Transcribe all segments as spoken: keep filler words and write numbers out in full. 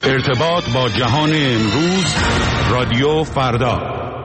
ارتباط با جهان امروز، رادیو فردا.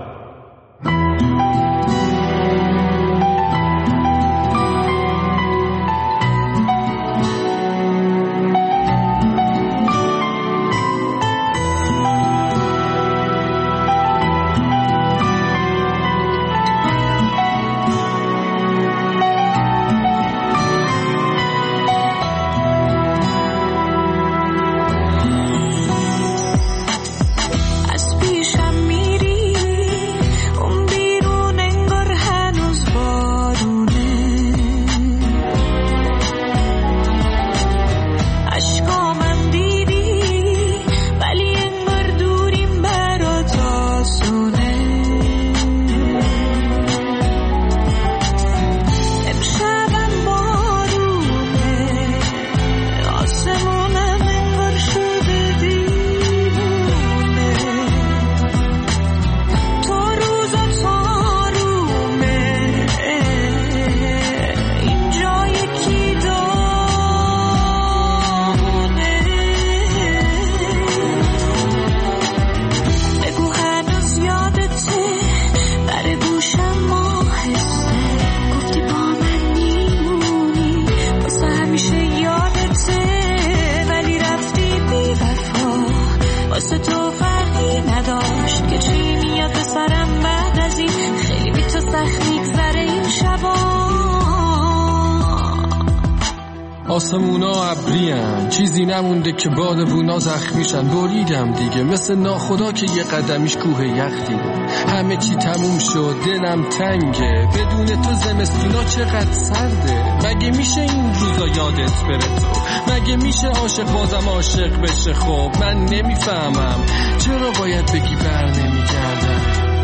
آسمونا ابریان، چیزی نمونده که بادوونا زخمیشن. بریدم دیگه مثل ناخدا که یه قدمیش کوه یخ دیده. همه چی تموم شد، دلم تنگه، بدون تو زمستونا چقدر سرده. مگه میشه این روزا یادت بره تو؟ مگه میشه عاشق بازم عاشق بشه؟ خب من نمیفهمم چرا باید بگی بر نمیگردم.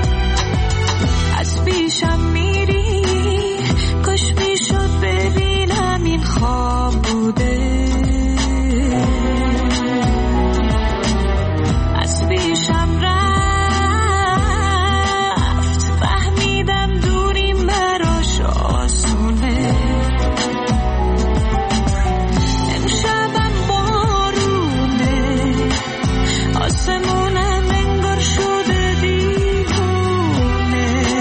از پیشم میری، کاش میشد ببینم این خواب بوده. از پیشم رفت، فهمیدم دوریم براش آسونه. امشبم بارونه، آسمونم انگار شده دیوونه.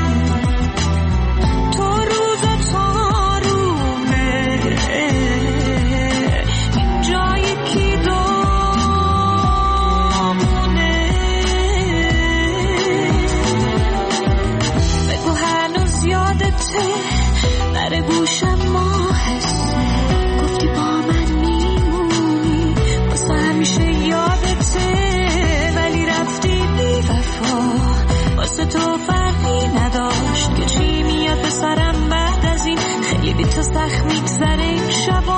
تو روزا تارومه، اینجا یکی دامونه. بگو هنوز یادته، در گوشم ماهسته. گفتی با من میمونی، واسه همیشه یادته. ولی رفتی بی وفا، واسه تو فرقی نداشت که چی میاد به سرم بعد از این. خیلی بی تو سخت میگذره این شبا.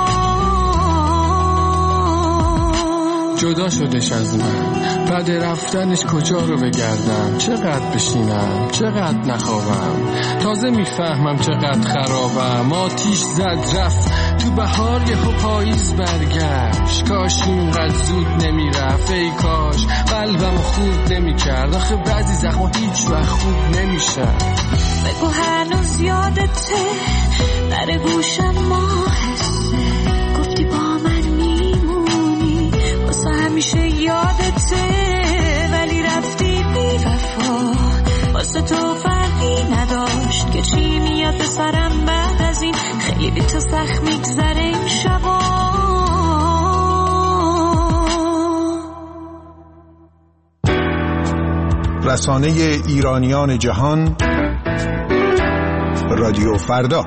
جدا شدش از من، بعد رفتنش کجا رو بگردم؟ چقدر بشینم، چقدر نخوابم. تازه میفهمم چقدر خرابم. آتیش زد رفت تو بهار، یهو پاییز برگشت. کاش اینقدر زود نمیرفت، ای کاش قلبم خورد نمیکرد. آخه بعضی زخما هیچ وقت خوب نمیشن. بگو هنوز یادته، در گوشم ماهسته. گفتی با من میمونی، واسه همیشه یادته. ولی رفتی بی وفا، واسه تو فرقی نداشت که چی میاد به سرم بعد از این. خیلی بی تو سخت میگذره این شبا. رسانه ایرانیان جهان، رادیو فردا.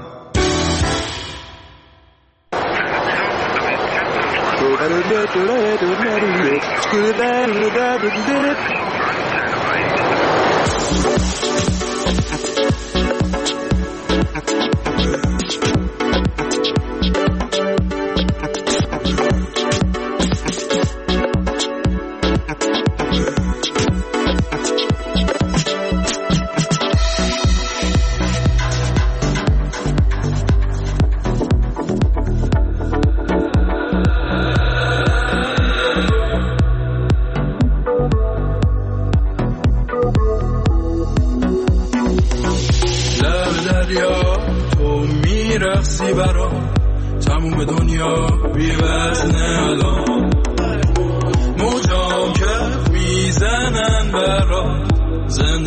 میرقصی برام، تموم دنیا بی وزنه الان. موج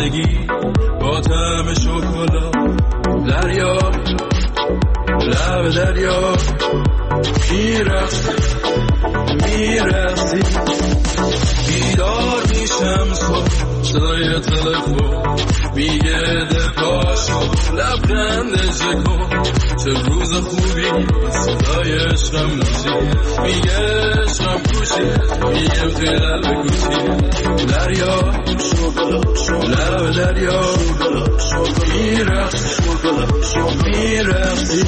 زندگی با طعم شکلات، دریا لب دریا میرفتی میرفتی، بیدار میشم صبح صدای تلفن میگه ده پاشو لبخندش کن، چه روز خوبی صدای عشقم نوشی، میگه عشقم کوشی، میگم توی قلب کوچی، دریا لب دریا میرفتی میرفتی.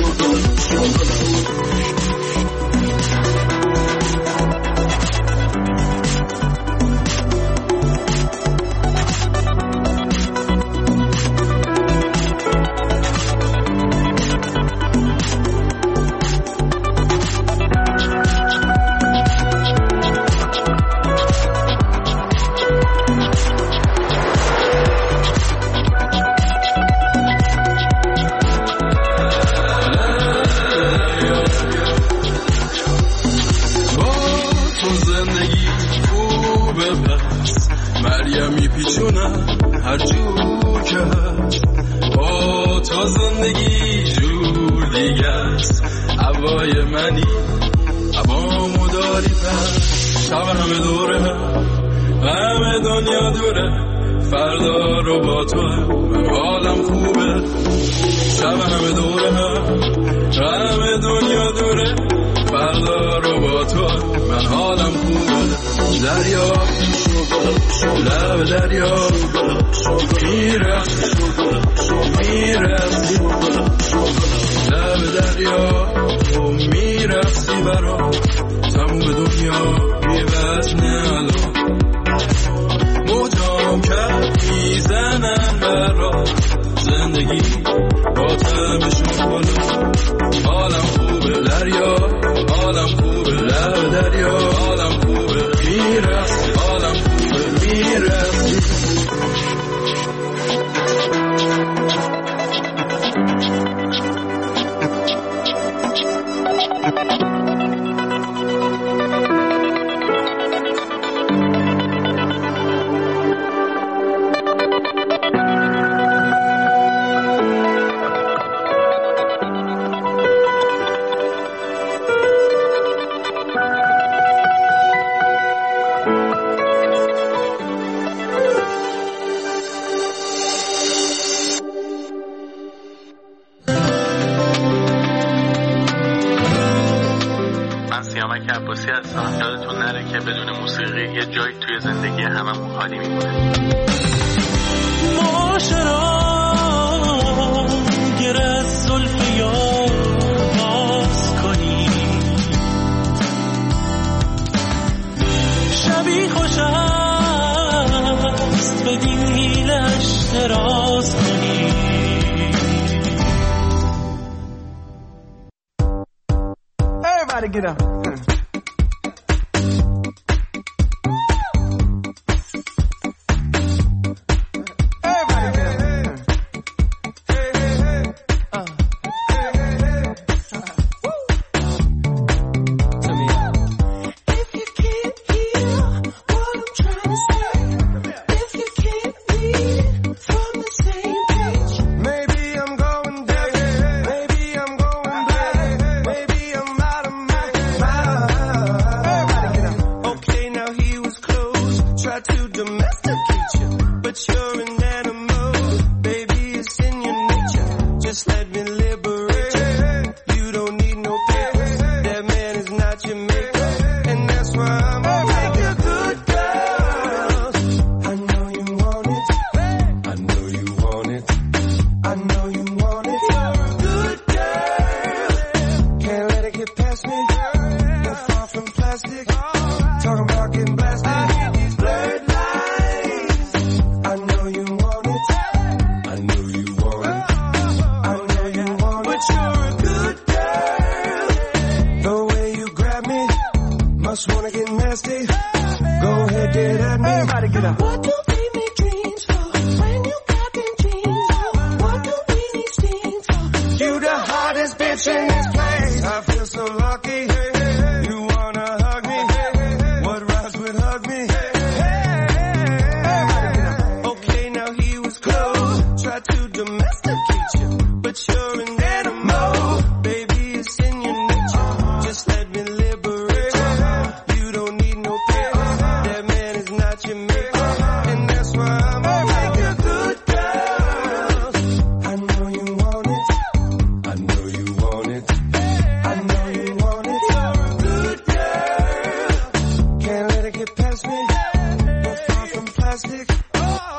Okay, now he was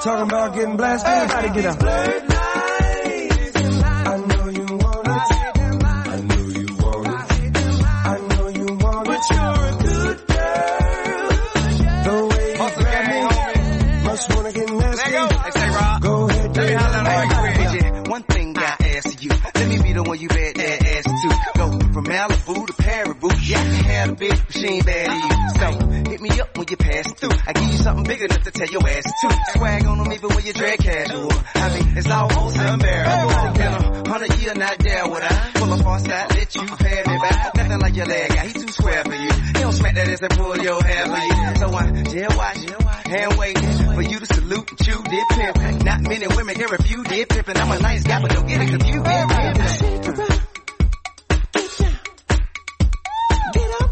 Talking about getting blasted. Everybody get up. I know you want it. I know you want it. I know you want it. But you're a good girl. The way you grab me, must wanna get nasty. Hey, say Rob. Go ahead, let me holler at you. One thing I ask you, let me be the one you bet that ass to. Go from Malibu to Paribu. Yeah, I can have a bitch, but she ain't bad to you. So hit me up when you pass through. I give you something big enough to tell your ass to. Swag on them even when you drag casual. I mean, it's almost unbearable. Been a hundred year not there with I. Pull up on side, let you pay me back. Nothing like your leg guy, he too square for you. He don't smack that ass and pull your hair for you. So I jail watch, hand waiting for you to salute and chew did pimp. Not many women can refuse did pimpin'. I'm a nice guy, but don't get it confused. Shake it up. Get up.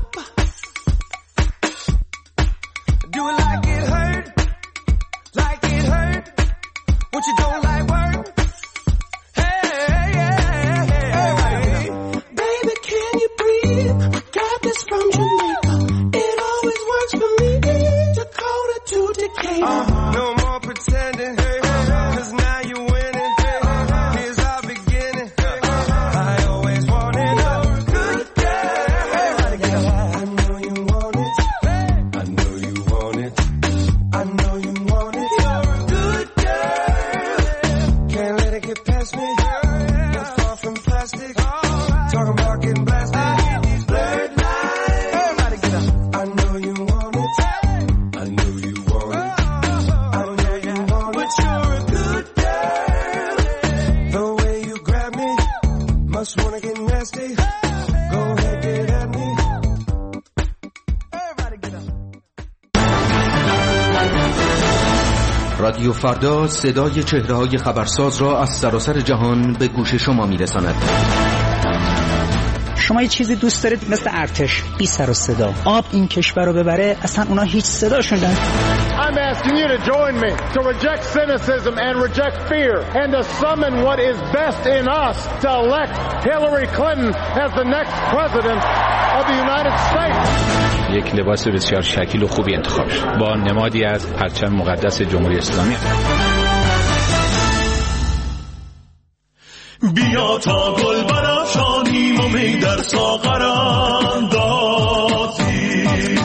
Do it like it hurt, like it hurt. What you don't like work? Hey, hey, hey, hey. Baby, can you breathe? I got this from Jamaica. It always works for me. Dakota to Decatur. Uh-huh. No more pretending, hey, cause now you're winning. Here's our beginning. I always wanted a good girl. I know you want it. I know you want it. I know you want it. You're a good girl. Can't let it get past me. Not far from plastic. Talking about getting blasted. Blurred lines. Everybody get up. I know you want it. I know you want it. I know you want it. But you're a good girl. The way you grab me, must wanna get nasty. Go ahead, get at me. Everybody get up. رادیو فردا صدای چهره‌های خبرساز را از سراسر جهان به گوش شما می‌رساند. شما یه چیزی دوست دارید مثل ارتش، بی سر و صدا. آب این کشور رو ببره، اصلا اونا هیچ صداشون نداره. I'm asking you to join me to reject cynicism and reject fear and to summon what is best in us to elect Hillary Clinton as the next president of the United States. یک لباس بسیار شکیل و خوبی انتخاب شد با نمادی از پرچم مقدس جمهوری اسلامی. بیا تا گل برافشانیم و می در ساغر اندازیم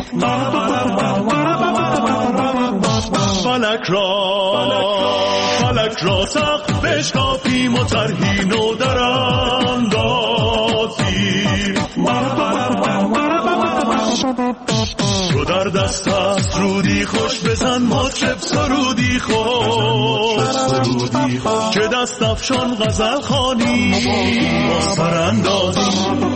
فلک را فلک را سقف بشکافیم و طرحی نو در اندازیم رو در دست است رودی خوش بزن مطرب سرودی خوش که دست افشان غزل خوانی با سراندازی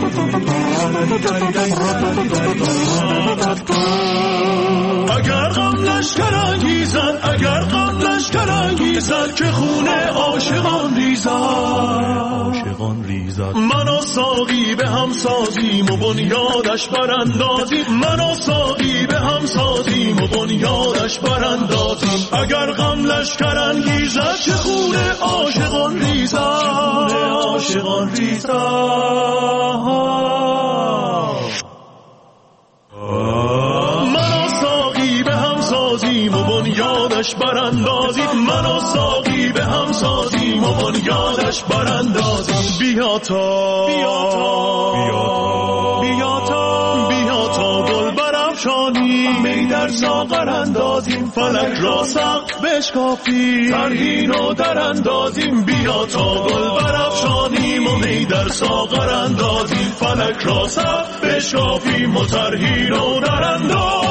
اگر غم لشکر انگیزد اگر غم لشکر انگیزد که خون عاشقان ریزد عاشقان ریزد من و ساقی به هم سازیم و بنیادش براندازیم من و ساقی به هم سازیم و بنیادش براندازیم اگر غم لشکر انگیزد که خون عاشقان ریزد عاشقان ریزد و بنیادش براندازیم من و ساقی به هم سازیم و بنیادش براندازیم بیا تا بیا تا بیا تا بیا تا گل برافشانیم می در ساغر اندازیم فلک را سقف بشکافیم طرحی نو در اندازیم بیا تا گل برافشانیم و می در ساغر اندازیم فلک را سقف بشکافیم و طرحی نو در اندازیم